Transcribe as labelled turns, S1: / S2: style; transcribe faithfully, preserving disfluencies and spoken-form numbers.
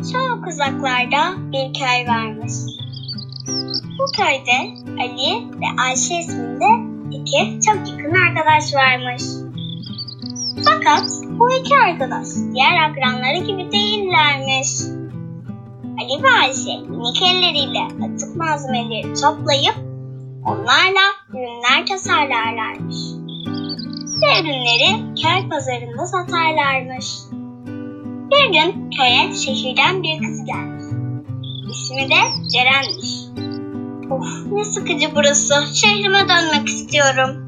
S1: Çok uzaklarda bir köy varmış. Bu köyde Ali ve Ayşe isminde iki çok yakın arkadaş varmış. Fakat bu iki arkadaş diğer akranları gibi değillermiş. Ali ve Ayşe minik elleriyle atık malzemeleri toplayıp onlarla ürünler tasarlarlarmış. Ve ürünleri köy pazarında satarlarmış. Bir gün köye şehirden bir kız gelmiş. İsmi de Ceren'miş. Of, ne sıkıcı burası. Şehrime dönmek istiyorum.